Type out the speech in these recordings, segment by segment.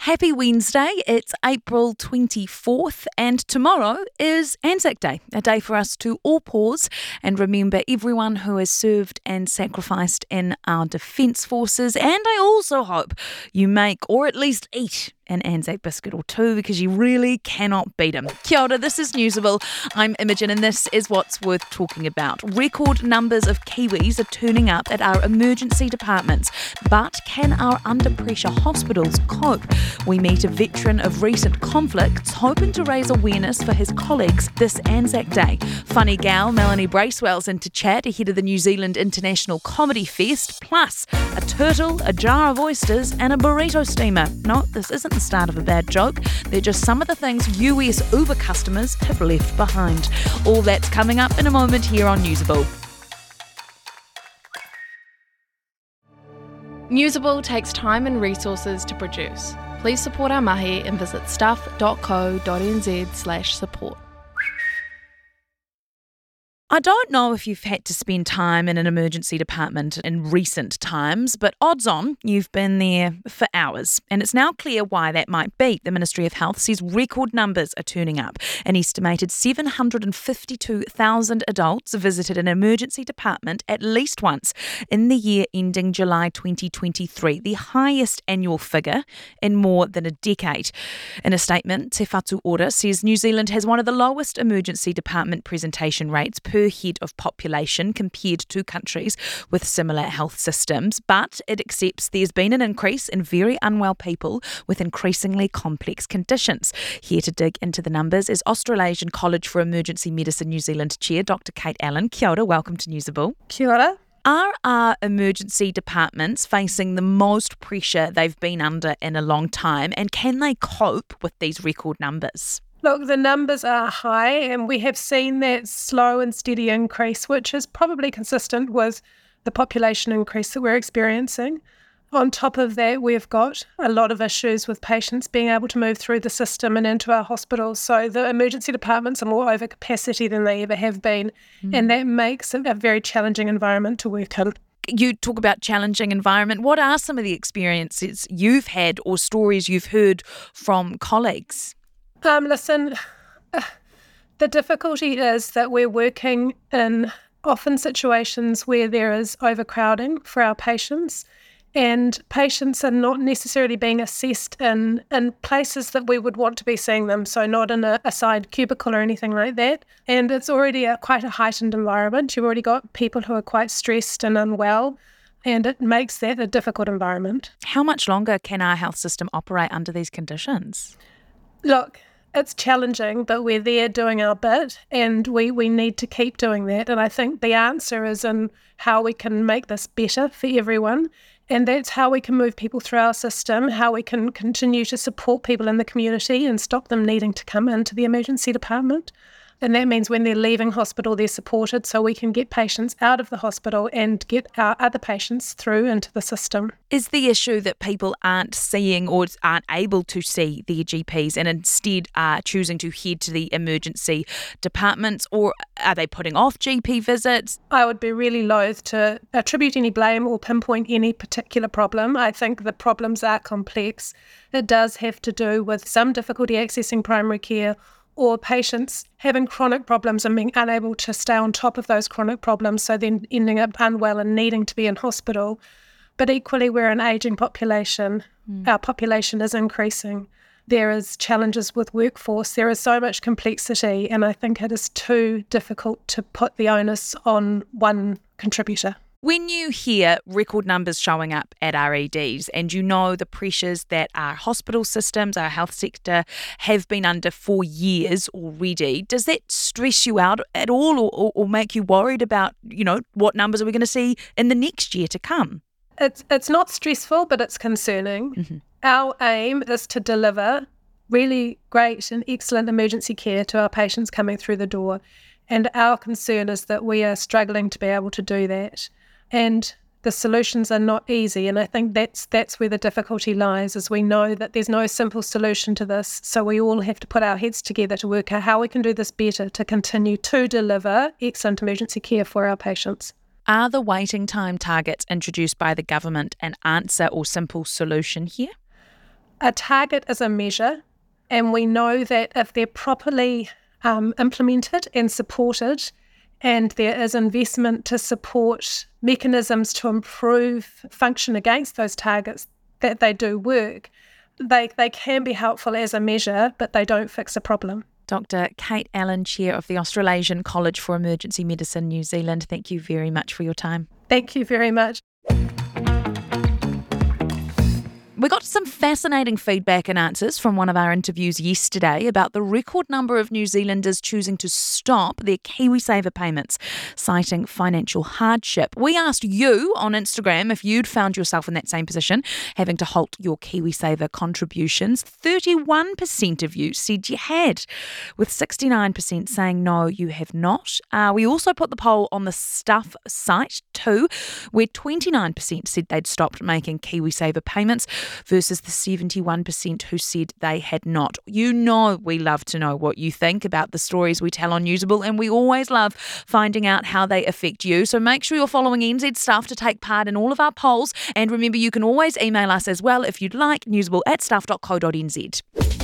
Happy Wednesday, it's April 24th and tomorrow is Anzac Day, a day for us to all pause and remember everyone who has served and sacrificed in our defence forces. And I also hope you make or at least eat an Anzac biscuit or two because you really cannot beat them. Kia ora, this is Newsable. I'm Imogen and this is what's worth talking about. Record numbers of Kiwis are turning up at our emergency departments, but can our under-pressure hospitals cope? We meet a veteran of recent conflicts hoping to raise awareness for his colleagues this Anzac Day. Funny gal Melanie Bracewell's in to chat ahead of the New Zealand International Comedy Fest, plus a turtle, a jar of oysters and a burrito steamer. No, this isn't the start of a bad joke. They're just some of the things US Uber customers have left behind. All that's coming up in a moment here on Newsable. Newsable takes time and resources to produce. Please support our mahi and visit stuff.co.nz/support. I don't know if you've had to spend time in an emergency department in recent times, but odds on you've been there for hours. And it's now clear why that might be. The Ministry of Health says record numbers are turning up. An estimated 752,000 adults visited an emergency department at least once in the year ending July 2023, the highest annual figure in more than a decade. In a statement, Te Whatu Ora says New Zealand has one of the lowest emergency department presentation rates per head of population compared to countries with similar health systems, but it accepts there's been an increase in very unwell people with increasingly complex conditions. Here to dig into the numbers is Australasian College for Emergency Medicine New Zealand Chair Dr. Kate Allen. Kia ora, welcome to Newsable. Kia ora. Are our emergency departments facing the most pressure they've been under in a long time, and can they cope with these record numbers? Look, the numbers are high and we have seen that slow and steady increase, which is probably consistent with the population increase that we're experiencing. On top of that, we've got a lot of issues with patients being able to move through the system and into our hospitals. So the emergency departments are more over capacity than they ever have been, and that makes it a very challenging environment to work in. You talk about challenging environment. What are some of the experiences you've had or stories you've heard from colleagues? Listen, the difficulty is that we're working in often situations where there is overcrowding for our patients, and patients are not necessarily being assessed in places that we would want to be seeing them, so not in a side cubicle or anything like that. And it's already quite a heightened environment. You've already got people who are quite stressed and unwell, and it makes that a difficult environment. How much longer can our health system operate under these conditions? Look, it's challenging, but we're there doing our bit, and we need to keep doing that. And I think the answer is in how we can make this better for everyone, and that's how we can move people through our system, how we can continue to support people in the community and stop them needing to come into the emergency department. And that means when they're leaving hospital, they're supported so we can get patients out of the hospital and get our other patients through into the system. Is the issue that people aren't seeing or aren't able to see their GPs and instead are choosing to head to the emergency departments, or are they putting off GP visits? I would be really loath to attribute any blame or pinpoint any particular problem. I think the problems are complex. It does have to do with some difficulty accessing primary care, or patients having chronic problems and being unable to stay on top of those chronic problems, so then ending up unwell and needing to be in hospital. But equally, we're an ageing population. Our population is increasing. There is challenges with workforce. There is so much complexity, and I think it is too difficult to put the onus on one contributor. When you hear record numbers showing up at our EDs and you know the pressures that our hospital systems, our health sector have been under for years already, does that stress you out at all or make you worried about, what numbers are we going to see in the next year to come? It's not stressful, but it's concerning. Mm-hmm. Our aim is to deliver really great and excellent emergency care to our patients coming through the door. And our concern is that we are struggling to be able to do that. And the solutions are not easy, and I think that's where the difficulty lies, is we know that there's no simple solution to this, so we all have to put our heads together to work out how we can do this better to continue to deliver excellent emergency care for our patients. Are the waiting time targets introduced by the government an answer or simple solution here? A target is a measure, and we know that if they're properly implemented and supported, and there is investment to support mechanisms to improve function against those targets, that they do work. They can be helpful as a measure, but they don't fix a problem. Dr. Kate Allen, Chair of the Australasian College for Emergency Medicine New Zealand, thank you very much for your time. Thank you very much. We got some fascinating feedback and answers from one of our interviews yesterday about the record number of New Zealanders choosing to stop their KiwiSaver payments, citing financial hardship. We asked you on Instagram if you'd found yourself in that same position, having to halt your KiwiSaver contributions. 31% of you said you had, with 69% saying no, you have not. We also put the poll on the Stuff site too, where 29% said they'd stopped making KiwiSaver payments, versus the 71% who said they had not. You know we love to know what you think about the stories we tell on Newsable, and we always love finding out how they affect you. So make sure you're following NZ Stuff to take part in all of our polls. And remember, you can always email us as well if you'd like, newsable@stuff.co.nz.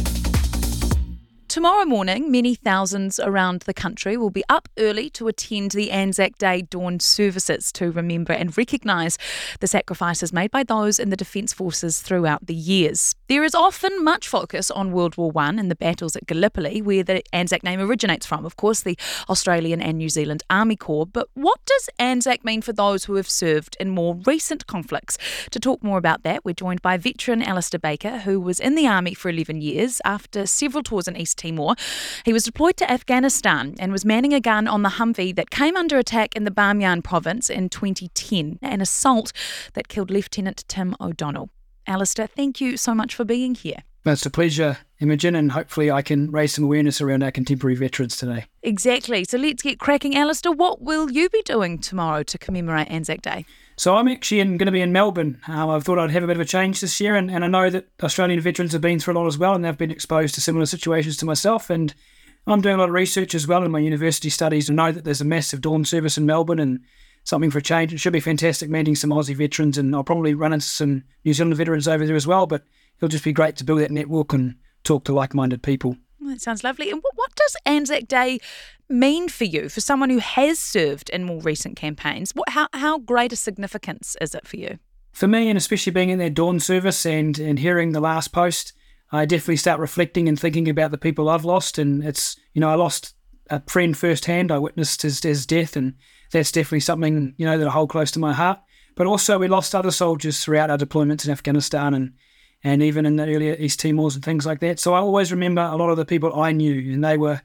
Tomorrow morning, many thousands around the country will be up early to attend the Anzac Day dawn services to remember and recognise the sacrifices made by those in the Defence Forces throughout the years. There is often much focus on World War I and the battles at Gallipoli, where the Anzac name originates from, of course, the Australian and New Zealand Army Corps. But what does Anzac mean for those who have served in more recent conflicts? To talk more about that, we're joined by veteran Alistair Baker, who was in the Army for 11 years. After several tours in East Timor, he was deployed to Afghanistan and was manning a gun on the Humvee that came under attack in the Bamyan province in 2010, an assault that killed Lieutenant Tim O'Donnell. Alistair, thank you so much for being here. It's a pleasure, Imogen, and hopefully I can raise some awareness around our contemporary veterans today. Exactly. So let's get cracking. Alistair, what will you be doing tomorrow to commemorate Anzac Day? So I'm actually going to be in Melbourne. I thought I'd have a bit of a change this year, and I know that Australian veterans have been through a lot as well, and they've been exposed to similar situations to myself, and I'm doing a lot of research as well in my university studies. I know that there's a massive dawn service in Melbourne and something for a change. It should be fantastic meeting some Aussie veterans, and I'll probably run into some New Zealand veterans over there as well, but it'll just be great to build that network and talk to like-minded people. That sounds lovely. And what does Anzac Day mean for you, for someone who has served in more recent campaigns? How great a significance is it for you? For me, and especially being in that dawn service and hearing the last post, I definitely start reflecting and thinking about the people I've lost. And it's, I lost a friend firsthand. I witnessed his death, and that's definitely something, that I hold close to my heart. But also we lost other soldiers throughout our deployments in Afghanistan and even in the earlier East Timors and things like that. So I always remember a lot of the people I knew, and they were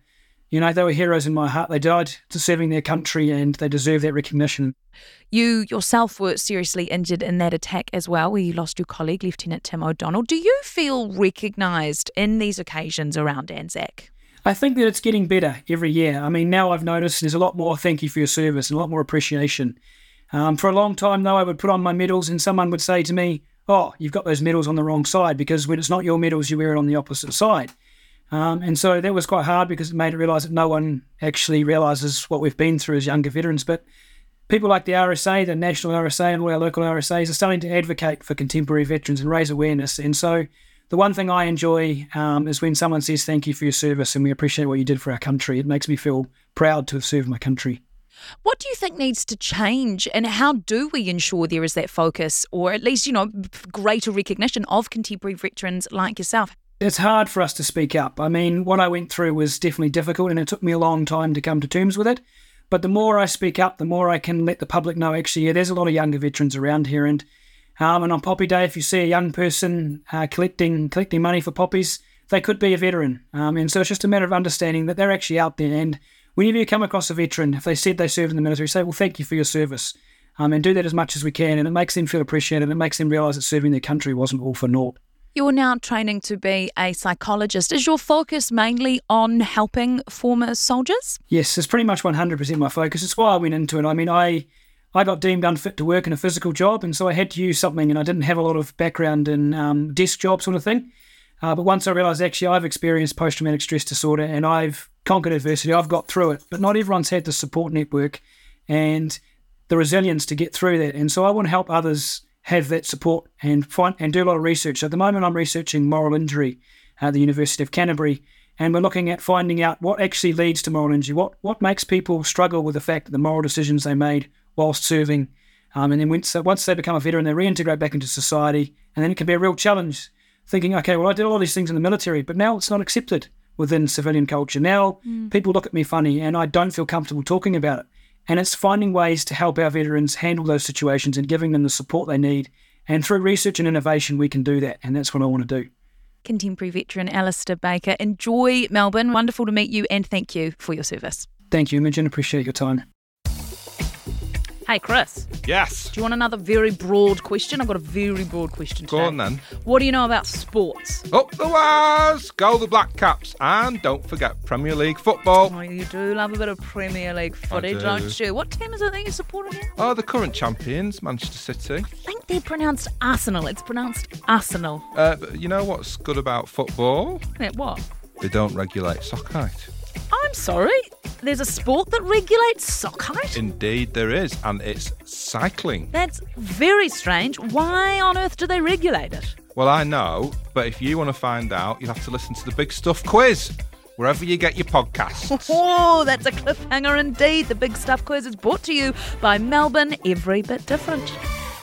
heroes in my heart. They died to serving their country, and they deserve that recognition. You yourself were seriously injured in that attack as well, where you lost your colleague, Lieutenant Tim O'Donnell. Do you feel recognised in these occasions around Anzac? I think that it's getting better every year. I mean, now I've noticed there's a lot more thank you for your service and a lot more appreciation. For a long time, though, I would put on my medals and someone would say to me, "Oh, you've got those medals on the wrong side," because when it's not your medals, you wear it on the opposite side. And so that was quite hard because it made it realise that no one actually realises what we've been through as younger veterans. But people like the RSA, the National RSA and all our local RSAs are starting to advocate for contemporary veterans and raise awareness. And so the one thing I enjoy is when someone says thank you for your service and we appreciate what you did for our country. It makes me feel proud to have served my country. What do you think needs to change, and how do we ensure there is that focus, or at least, greater recognition of contemporary veterans like yourself? It's hard for us to speak up. I mean, what I went through was definitely difficult, and it took me a long time to come to terms with it. But the more I speak up, the more I can let the public know, actually, there's a lot of younger veterans around here. And on Poppy Day, if you see a young person collecting money for poppies, they could be a veteran. And so it's just a matter of understanding that they're actually out there. And whenever you come across a veteran, if they said they served in the military, say, well, thank you for your service. And do that as much as we can. And it makes them feel appreciated. It makes them realise that serving their country wasn't all for naught. You're now training to be a psychologist. Is your focus mainly on helping former soldiers? Yes, it's pretty much 100% my focus. It's why I went into it. I mean, I got deemed unfit to work in a physical job, and so I had to use something, and I didn't have a lot of background in desk job sort of thing. But once I realised, actually, I've experienced post-traumatic stress disorder, and I've conquered adversity. I've got through it. But not everyone's had the support network and the resilience to get through that. And so I want to help others have that support and do a lot of research. So at the moment, I'm researching moral injury at the University of Canterbury, and we're looking at finding out what actually leads to moral injury, what makes people struggle with the fact that the moral decisions they made whilst serving, and then once they become a veteran, they reintegrate back into society, and then it can be a real challenge, thinking, okay, well, I did all these things in the military, but now it's not accepted within civilian culture. Now people look at me funny, and I don't feel comfortable talking about it. And it's finding ways to help our veterans handle those situations and giving them the support they need. And through research and innovation, we can do that. And that's what I want to do. Contemporary veteran Alistair Baker. Enjoy Melbourne. Wonderful to meet you, and thank you for your service. Thank you, Imogen. Appreciate your time. Hey, Chris. Yes. Do you want another very broad question? I've got a very broad question today. Go on then. What do you know about sports? Up the wires! Go the Black Caps. And don't forget Premier League football. Oh, you do love a bit of Premier League footy, do. Don't you? What team is it that you're supporting again? Oh, the current champions, Manchester City. I think they're pronounced Arsenal. It's pronounced Arsenal. But you know what's good about football? Yeah, what? They don't regulate sock height. I'm sorry? There's a sport that regulates sock height? Indeed there is, and it's cycling. That's very strange. Why on earth do they regulate it? Well, I know, but if you want to find out, you'll have to listen to the Big Stuff quiz, wherever you get your podcasts. Oh, that's a cliffhanger indeed. The Big Stuff quiz is brought to you by Melbourne Every Bit Different.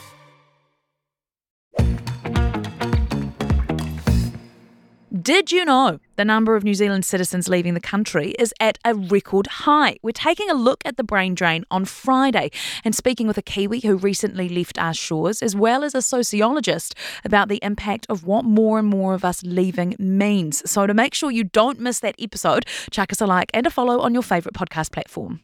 Did you know the number of New Zealand citizens leaving the country is at a record high? We're taking a look at the brain drain on Friday and speaking with a Kiwi who recently left our shores, as well as a sociologist, about the impact of what more and more of us leaving means. So to make sure you don't miss that episode, chuck us a like and a follow on your favourite podcast platform.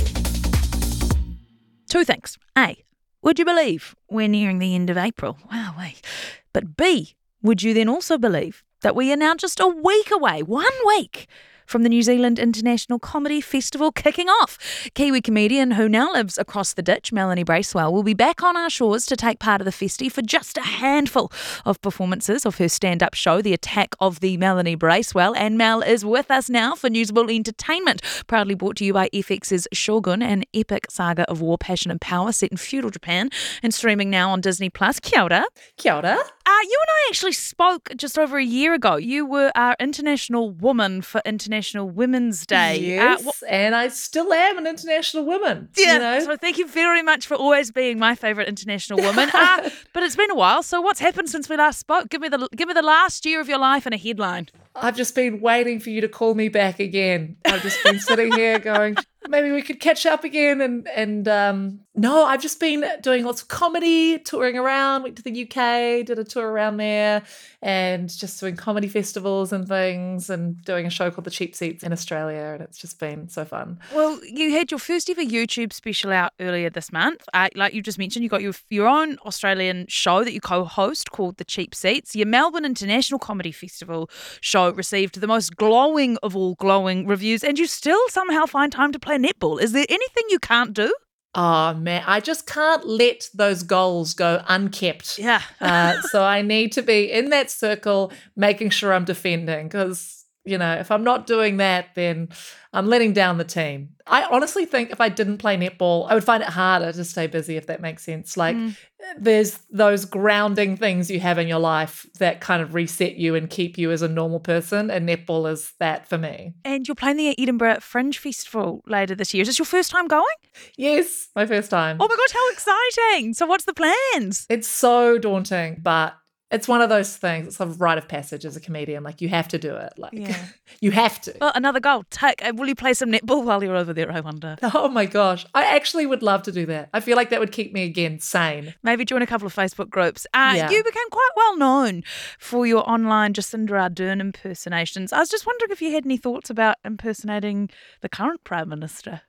Two things. A, would you believe we're nearing the end of April? Wow, wait. But B, would you then also believe that we are now just a week away, 1 week, from the New Zealand International Comedy Festival kicking off? Kiwi comedian who now lives across the ditch, Melanie Bracewell, will be back on our shores to take part of the festy for just a handful of performances of her stand-up show, The Attack of the Melanie Bracewell. And Mel is with us now for Newsable Entertainment, proudly brought to you by FX's Shogun, an epic saga of war, passion and power set in feudal Japan and streaming now on Disney+. Kia ora. Kia ora. You and I actually spoke just over a year ago. You were our international woman for International Women's Day. Yes, and I still am an international woman. Yeah, you know? So thank you very much for always being my favourite international woman. But it's been a while, so what's happened since we last spoke? Give me the last year of your life in a headline. I've just been waiting for you to call me back again. I've just been sitting here going, maybe we could catch up again. And no, I've just been doing lots of comedy, touring around, went to the UK, did a tour around there, and just doing comedy festivals and things, and doing a show called The Cheap Seats in Australia, and it's just been so fun. Well, you had your first ever YouTube special out earlier this month. Like you just mentioned, you got your own Australian show that you co-host called The Cheap Seats. Your Melbourne International Comedy Festival show received the most glowing of all glowing reviews, and you still somehow find time to play netball. Is there anything you can't do? Oh, man, I just can't let those goals go unkept. Yeah. So I need to be in that circle, making sure I'm defending, because, you know, if I'm not doing that, then I'm letting down the team. I honestly think if I didn't play netball, I would find it harder to stay busy, if that makes sense. Like, there's those grounding things you have in your life that kind of reset you and keep you as a normal person, and netball is that for me. And you're playing the Edinburgh Fringe Festival later this year. Is this your first time going? Yes, my first time. Oh my gosh, how exciting. So what's the plans? It's so daunting, but it's one of those things. It's a rite of passage as a comedian. Like, you have to do it. Like, you have to. Well, another goal. Tick. Will you play some netball while you're over there, I wonder? Oh my gosh. I actually would love to do that. I feel like that would keep me, again, sane. Maybe join a couple of Facebook groups. Yeah. You became quite well known for your online Jacinda Ardern impersonations. I was just wondering if you had any thoughts about impersonating the current Prime Minister.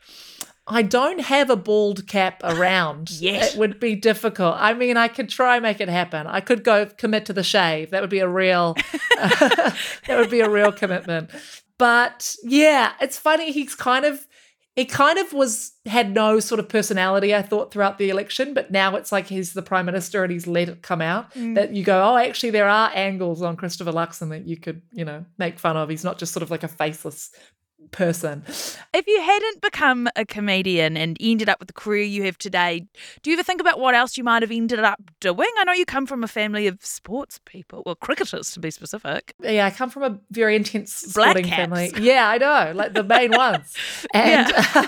I don't have a bald cap around. Yes. It would be difficult. I mean, I could try make it happen. I could go commit to the shave. That would be a real commitment. But yeah, it's funny. He kind of had no sort of personality, I thought, throughout the election, but now it's like he's the Prime Minister and he's let it come out that you go, oh, actually there are angles on Christopher Luxon that you could, you know, make fun of. He's not just sort of like a faceless person. If you hadn't become a comedian and ended up with the career you have today, do you ever think about what else you might have ended up doing? I know you come from a family of sports people, well, cricketers to be specific. Yeah, I come from a very intense Black sporting caps. family. Yeah, I know, like the main ones. And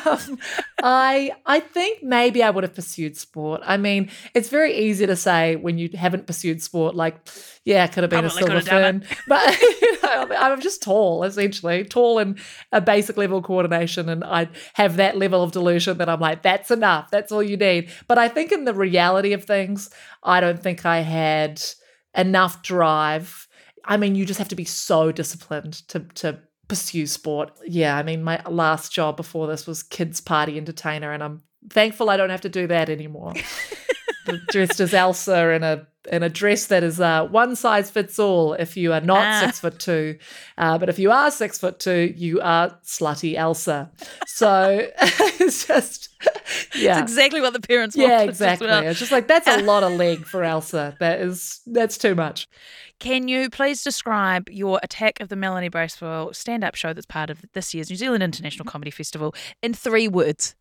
I think maybe I would have pursued sport. I mean, it's very easy to say when you haven't pursued sport, like, yeah, it could have been a silver fern. But I'm just tall, essentially, tall and a basic level of coordination. And I have that level of delusion that I'm like, that's enough. That's all you need. But I think in the reality of things, I don't think I had enough drive. I mean, you just have to be so disciplined to pursue sport. Yeah, I mean, my last job before this was kids party entertainer, and I'm thankful I don't have to do that anymore. Dressed as Elsa in a dress that is one size fits all if you are not 6'2", but if you are 6'2", you are slutty Elsa. So it's just It's exactly what the parents want. Yeah, exactly. It's just like, that's a lot of leg for Elsa. That's too much. Can you please describe your Attack of the Melanie Bracewell stand-up show that's part of this year's New Zealand International Comedy Festival in 3 words?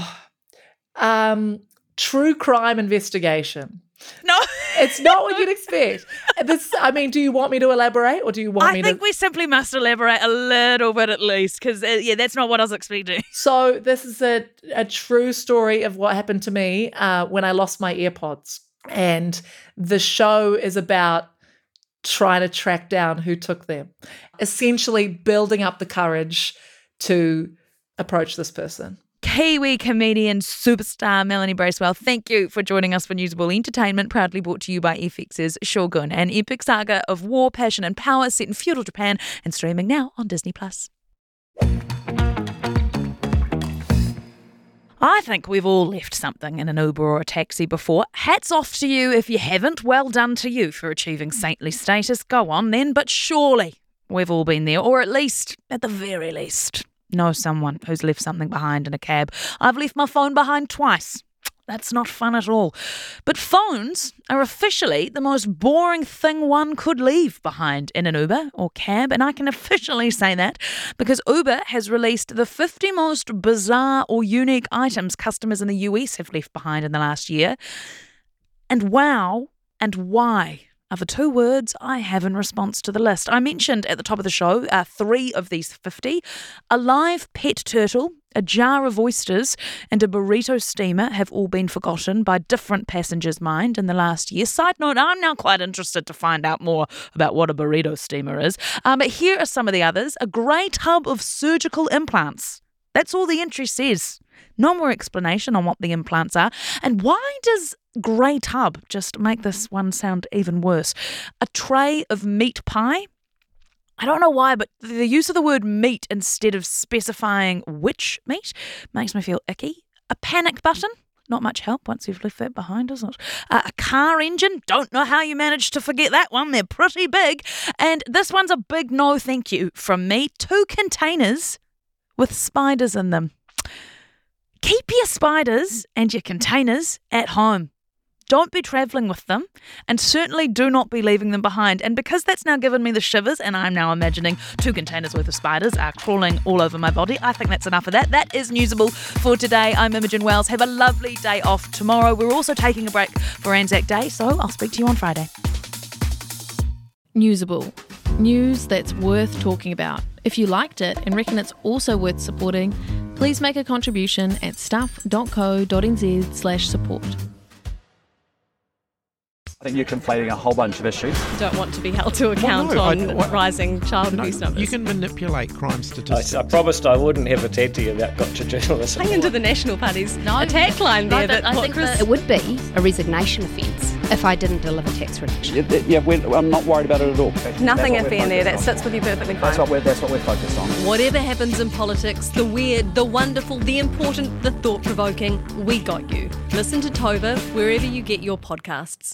True crime investigation. No. It's not what you'd expect. Do you want me to elaborate, or do you want me to? I think we simply must elaborate a little bit at least, because, that's not what I was expecting. So this is a true story of what happened to me when I lost my AirPods. And the show is about trying to track down who took them. Essentially building up the courage to approach this person. Kiwi comedian superstar Melanie Bracewell, thank you for joining us for Newsable Entertainment, proudly brought to you by FX's Shogun, an epic saga of war, passion and power set in feudal Japan and streaming now on Disney+. I think we've all left something in an Uber or a taxi before. Hats off to you if you haven't. Well done to you for achieving saintly status. Go on then, but surely we've all been there, or at the very least, know someone who's left something behind in a cab. I've left my phone behind twice. That's not fun at all. But phones are officially the most boring thing one could leave behind in an Uber or cab, and I can officially say that because Uber has released the 50 most bizarre or unique items customers in the US have left behind in the last year. And wow and why are the 2 words I have in response to the list. I mentioned at the top of the show 3 of these 50. A live pet turtle, a jar of oysters, and a burrito steamer have all been forgotten by different passengers' mind in the last year. Side note, I'm now quite interested to find out more about what a burrito steamer is. But here are some of the others. A grey tub of surgical implants. That's all the entry says. No more explanation on what the implants are. And why does grey tub just make this one sound even worse? A tray of meat pie. I don't know why, but the use of the word meat instead of specifying which meat makes me feel icky. A panic button. Not much help once you've left that behind, is it? A car engine. Don't know how you managed to forget that one. They're pretty big. And this one's a big no thank you from me. 2 containers with spiders in them. Keep your spiders and your containers at home. Don't be travelling with them, and certainly do not be leaving them behind. And because that's now given me the shivers, and I'm now imagining 2 containers worth of spiders are crawling all over my body, I think that's enough of that. That is Newsable for today. I'm Imogen Wells. Have a lovely day off tomorrow. We're also taking a break for Anzac Day, so I'll speak to you on Friday. Newsable. News that's worth talking about. If you liked it and reckon it's also worth supporting, please make a contribution at stuff.co.nz/support. I think you're conflating a whole bunch of issues. Don't want to be held to account on rising child abuse numbers. You can manipulate crime statistics. I promised I wouldn't have a tanty about gotcha journalism. Hang into the National Party's attack line there. I think it would be a resignation offence if I didn't deliver tax reduction. I'm not worried about it at all. Nothing iffy in there. That sits with you perfectly fine. That's what we're focused on. Whatever happens in politics, the weird, the wonderful, the important, the thought-provoking, we got you. Listen to Tova wherever you get your podcasts.